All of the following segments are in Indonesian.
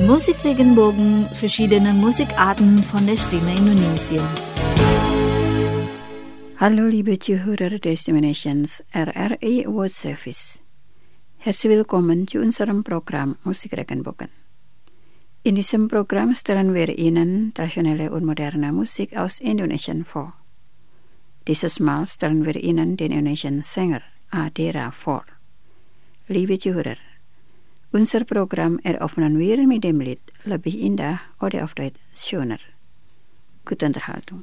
Musikregenbogen, verschiedene Musikarten von der Stimme Indonesiens. Hallo liebe Zuhörer des Indonesians RRI World Service. Herzlich willkommen zu unserem Programm Musikregenbogen. In diesem Programm stellen wir Ihnen traditionelle und moderne Musik aus Indonesien vor. Dieses Mal stellen wir Ihnen den indonesian Sänger Adera vor. Liebe Zuhörer, unser Programm eröffnen wir mit dem Lied Lebih Indah oder auf Deutsch Schöner. Gute Unterhaltung.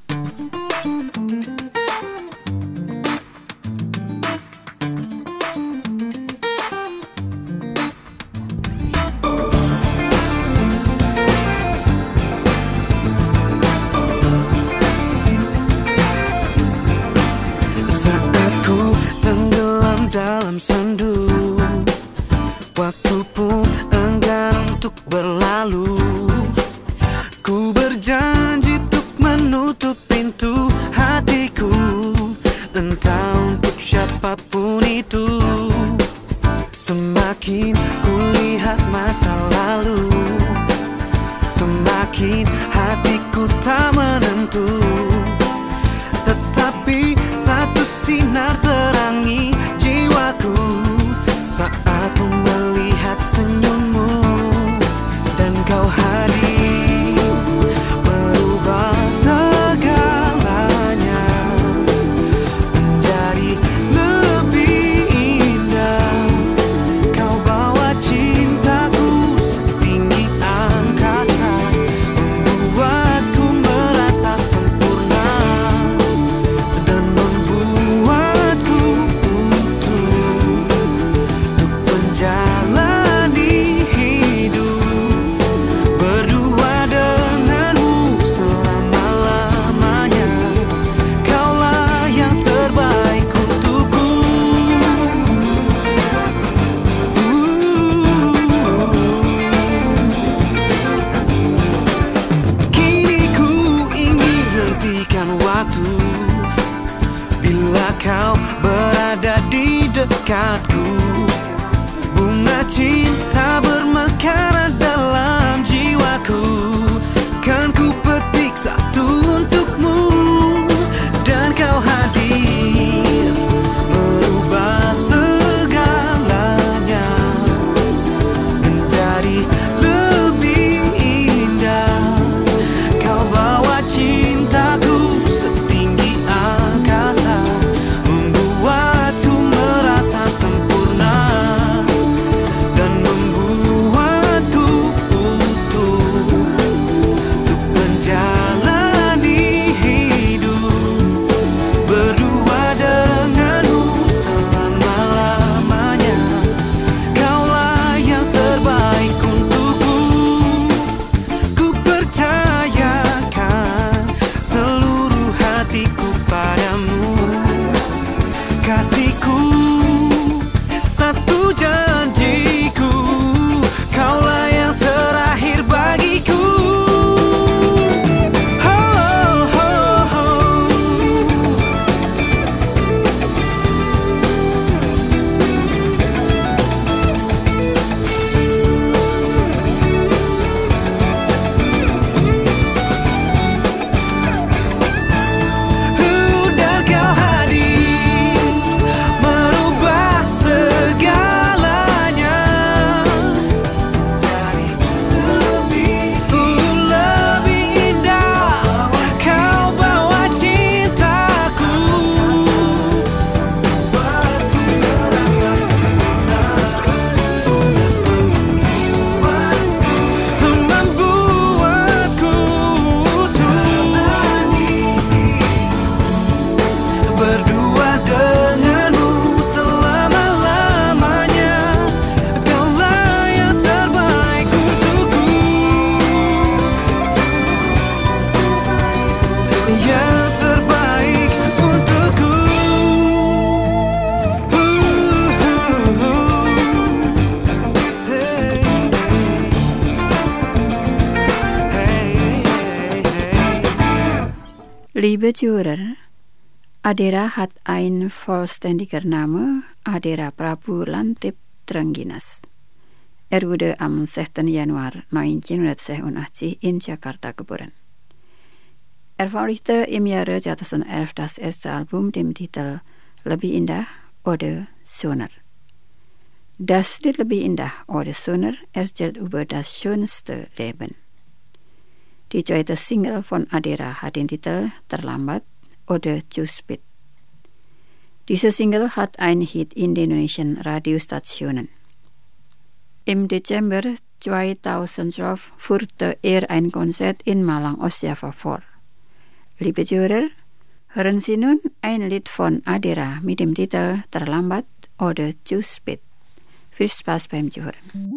Dalam sendu, waktu pun enggan untuk berlalu. Ku berjanji untuk menutup pintu hatiku, entah untuk siapapun itu. Semakin kulihat masa lalu, semakin hatiku tak menentu. Tetapi satu sinar terangi jiwaku saat ku melihat senyummu, dan kau hadir merubah segalanya menjadi lebih indah. Kau bawa cintaku setinggi angkasa, membuatku merasa sempurna dan membuatku jalani hidup berdua denganmu selama-lamanya. Kaulah yang terbaik untukku. Kini ku ingin hentikan waktu bila kau berada di dekatku. Bunga cinta bermekaran dalam jiwaku, kan ku petik satu untukmu, dan kau hadir merubah segalanya menjadi lebih indah. Kau bawa cintaku setinggi angkasa, membuatku merasa sempurna dan membuatku utuh untuk menjalani hidup berdua denganmu selama-lamanya. Kaulah yang terbaik untukku. Ku percayakan seluruh hatiku padamu, kasihku. Satu janjiku, kaulah yang terakhir bagiku. Oh, oh, oh. Dan kau hadir merubah segalanya jadi lebih indah. Kau bawa cintaku, membuatku berdua denganmu selama-lamanya. Kaulah yang terbaik untukku, yang terbaik untukku. Liebe Zuhörer, Adera hat ein vollständiger Name, Adera Prabu Lantip Trengginas. wurde am 6. Januar 1986 in Jakarta geboren. Veröffentlichte im Jahre 2011 das erste Album dem Titel Lebih Indah oder Schöner. Das Lied Lebih Indah oder Schöner erzählt über das schönste Leben. Die zweite Single von Adera hat den Titel Terlambat oder Zu spät. Diese Single hat einen Hit in den indonesischen Radiostationen. Im Dezember 2012 führte er ein Konzert in Malang, Ostjava vor. Liebe Zuhörer, hören Sie nun ein Lied von Adera mit dem Titel Terlambat oder Zu spät. Viel Spaß beim Zuhören.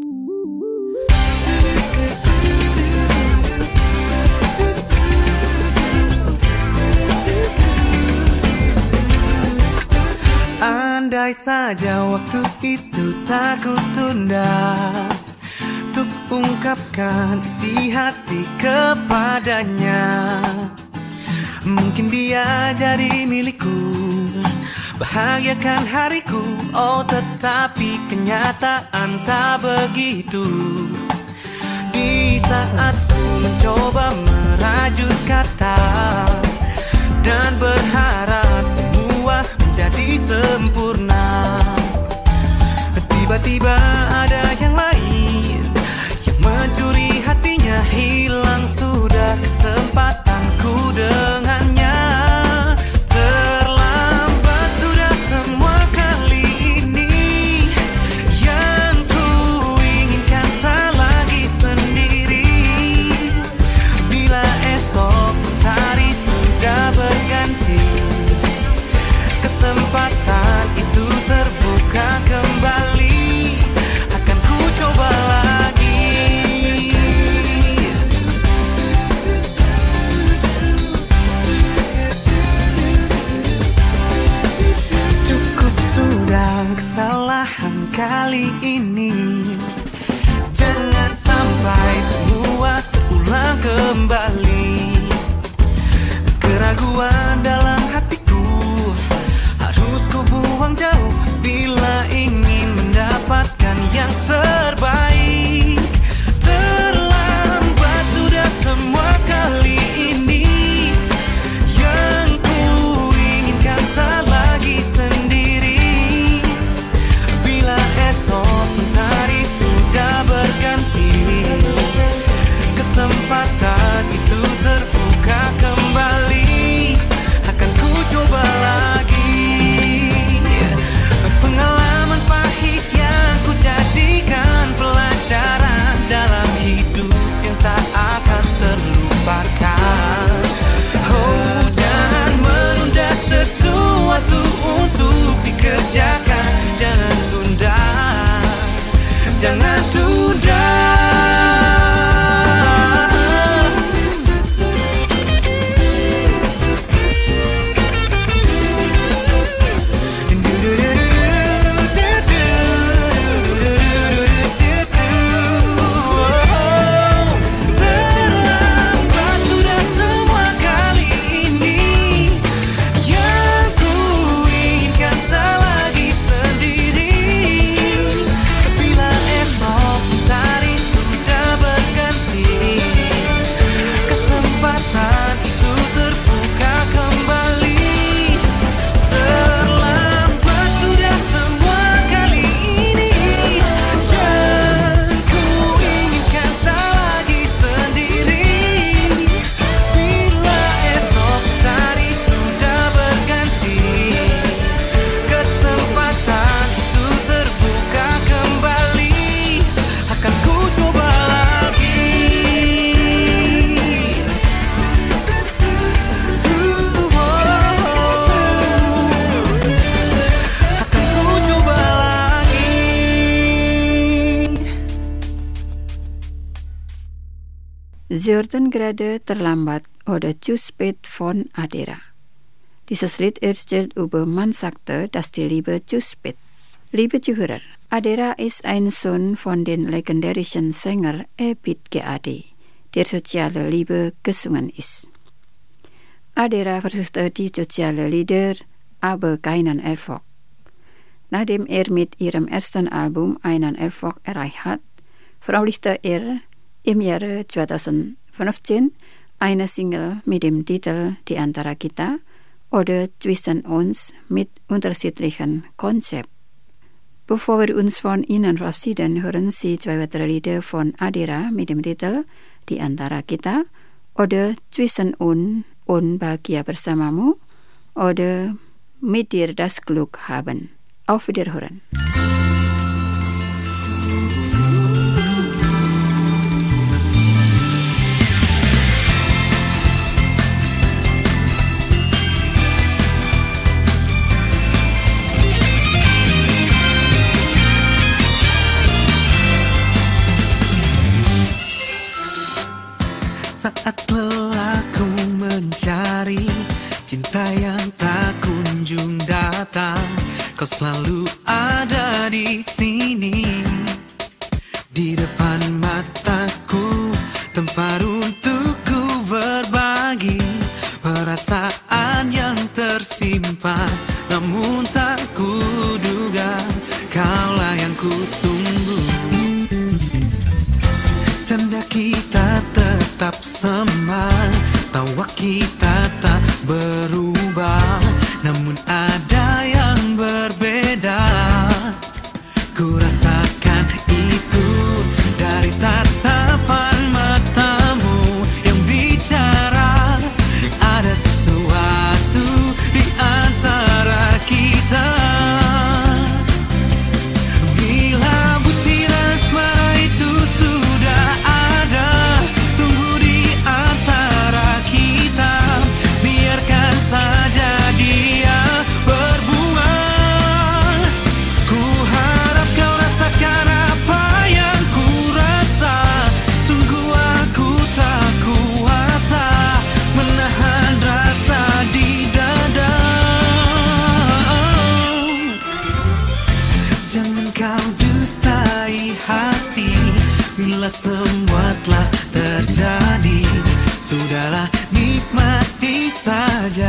Andai saja waktu itu tak kutunda untuk ungkapkan isi hati kepadanya. Mungkin dia jadi milikku, bahagiakan hariku. Oh tetapi kenyataan tak begitu. Di saat ku mencoba merajut kata dan berharap semua menjadi sempurna, tiba-tiba ada yang lain yang mencuri hatinya. Hilang sudah kesempatanku dengannya. Terlambat sudah semua kali ini. Yang ku inginkan tak lagi sendiri. Bila esok hari sudah berganti, kesempatan itu terbuka kembali. Akan ku coba lagi. Cukup sudah kesalahan kali ini. Jangan sampai semua terulang kembali. Keraguan dalam hatiku harus ku buang jauh bila ingin mendapatkan yang terbaik. Terlambat sudah semua kali ini. Yang ku inginkan tak lagi sendiri. Bila esok hari sudah berganti, kesempatan itu terbuka kembali. Akan ku coba lagi. Pengalaman pahit yang ku jadikan pelajaran dalam hidup yang tak akan terlupakan. Oh jangan menunda sesuatu untuk dikerjakan. Jangan tunda, jangan tunda. Terlambat sudah semua kali ini. Yang ku inginkan tak lagi sendiri. Bila esok hari sudah berganti, kesempatan itu terbuka kembali. Terlambat sudah semua kali ini. Yang ku inginkan tak lagi sendiri. Bila esok hari sudah berganti, kesempatan itu terbuka kembali. Akan ku coba lagi. Akan ku coba lagi. Sie hörten gerade Terlambat oder Zu spät von Adera. Dieses Lied erzählt über man sagte, dass die Liebe zu spät. Liebe Zuhörer, Adera ist ein Sohn von den legendärischen Sänger Ebit GAD, der soziale Liebe gesungen ist. Adera versuchte die soziale Lieder, aber keinen Erfolg. Nachdem er mit ihrem ersten Album einen Erfolg erreicht hat, veröffentlichte im Jahre 2015 eine Single mit dem Titel Die Antara Kita oder Zwischen uns mit unterschiedlichen Konzepten. Bevor wir uns von ihnen verabschieden, hören Sie 2 weitere Lieder von Adira mit dem Titel Die Antara Kita oder Zwischen uns und Bahagia Bersamamu oder Mit dir das Glück haben. Auf Wiederhören. Saat lelah ku mencari cinta yang tak kunjung datang, kau selalu ada di sini, di depan mataku, tempat untuk ku berbagi perasaan yang tersimpan, namun tak kuduga kaulah yang ku tunggu. Canda kita tetap sama, tawa kita tak berubah, namun ada yang berbeda. Ku rasakan itu dari tatapan matamu yang bicara. Ada sesuatu di antara kita. Bila butir asmara itu sudah ada, tumbuh di antara kita, biarkan saja dia berbuah. Ku harap kau rasakan apa yang ku rasa. Sungguh aku tak kuasa menahan rasa di dada. Jangan kau dustai hati, bila semua telah terjadi, sudahlah nikmati saja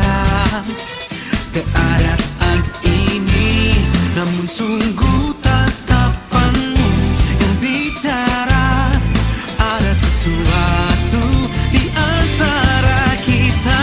keadaan ini. Namun sungguh tatapanmu yang bicara, ada sesuatu di antara kita.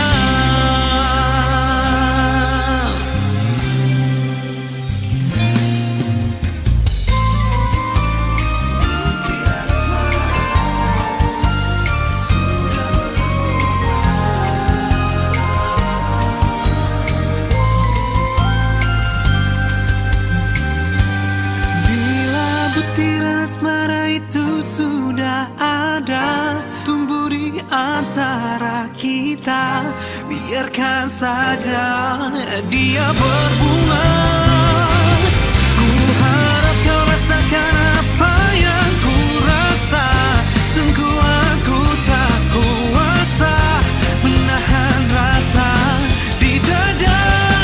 Bila butiran asmara itu sudah ada, tumbuh di antara kita, biarkan saja dia berbunga. Ku harap kau rasakan apa yang ku rasa. Sungguh aku tak kuasa menahan rasa di dada.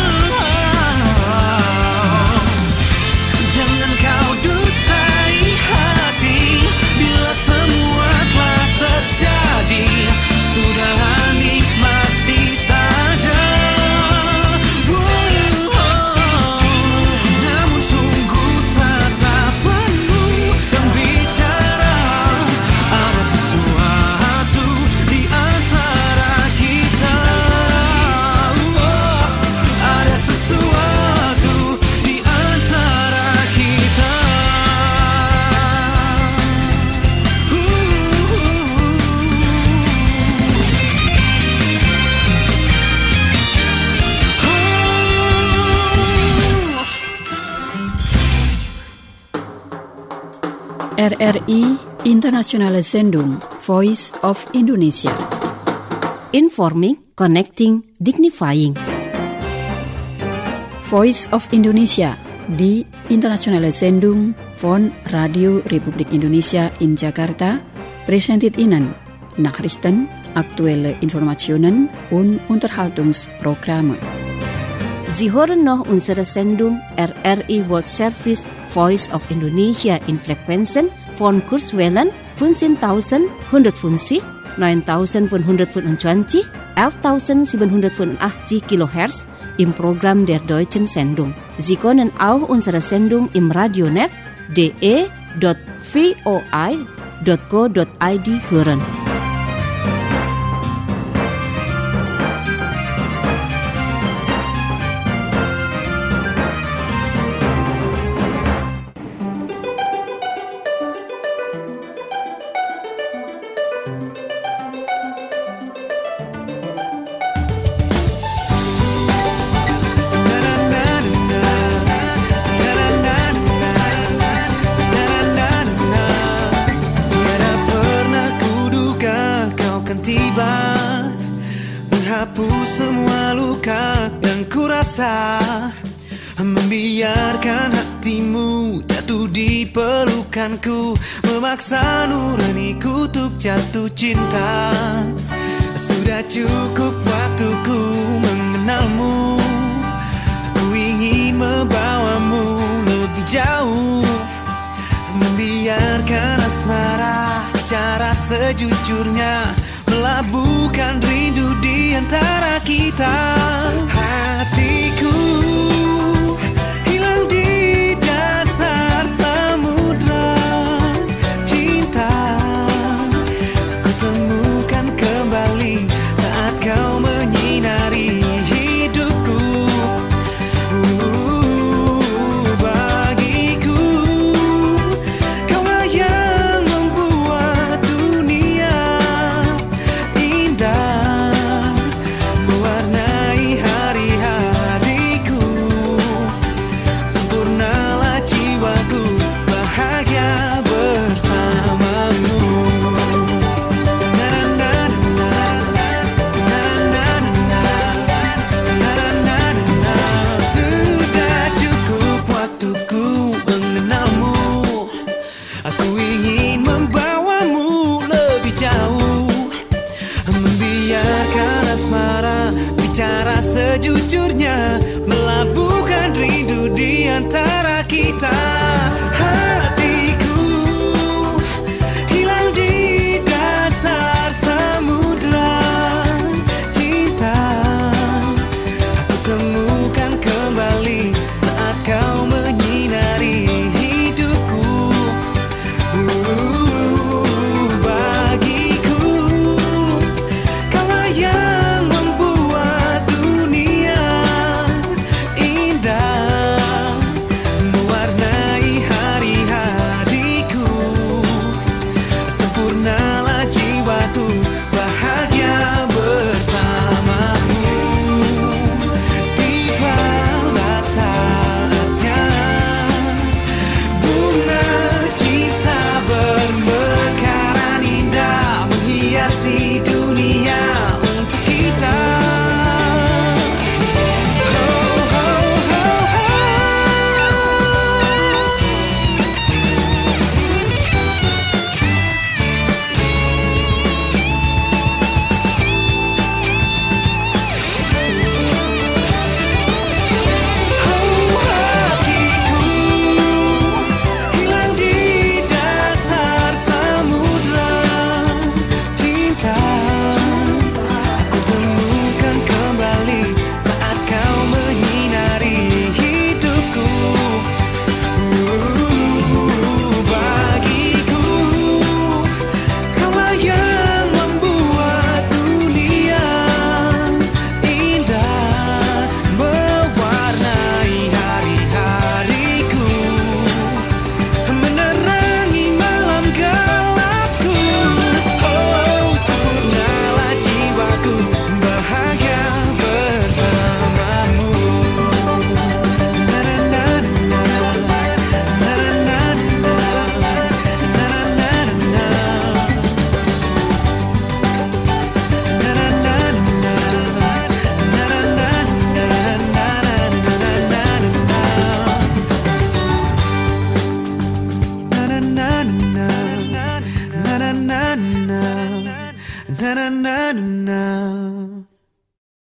Jangan kau dustai hati, bila semua telah terjadi, sudahlah nikmati saja. Namun sungguh tatapanmu yang bicara, ada sesuatu di antara kita. Ada sesuatu di antara kita. RRI Internationale Sendung Voice of Indonesia. Informing, connecting, dignifying. Voice of Indonesia, die internationale Sendung von Radio Republik Indonesia in Jakarta, präsentiert Ihnen Nachrichten, aktuelle Informationen und Unterhaltungsprogramme. Sie hören noch unsere Sendung RRI World Service Voice of Indonesia in Frequenzen von Kurzwellen 15.150, 9.525, 11.785 kHz im Programm der Deutschen Sendung. Sie können auch unsere Sendung im Radionet de.voi awr.co.id heureun. Menghapus semua luka yang kurasa, membiarkan hatimu jatuh di pelukanku, memaksa nuraniku untuk jatuh cinta. Sudah cukup waktuku mengenalmu, aku ingin membawamu lebih jauh, membiarkan asmara bicara sejujurnya, melabuhkan rindu di antara kita. Hatiku hilang di dasar samudra cinta, aku temukan kembali saat kau menyinari hidupku. Bagiku kaulah yang membuat dunia indah, mewarnai hari-hariku. Sempurnalah jiwaku bahagia bersamamu. Sudah cukup waktuku mengenalmu, aku ingin membawamu lebih jauh, membiarkan asmara bicara sejujurnya, melabuhkan rindu di antara kita. Hatiku hilang di dasar samudra cinta, aku temukan kembali saat kau menyinari hidupku. Bagiku kaulah yang membuat dunia indah, mewarnai hari-hariku. Sempurnalah jiwaku bahagia bersamamu. Tibalah saatnya bunga cinta bermekaran indah, menghiasi dunia untuk kita. Ho, ho, ho, ho. Hatiku hilang di dasar samudra cinta, aku temukan kembali saat kau menyinari hidupku. Bagiku kaulah yang membuat dunia indah, mewarnai hari-hariku, menerangi malam gelapku. Oh, sempurnalah jiwaku bahagia bersamamu. Na na na na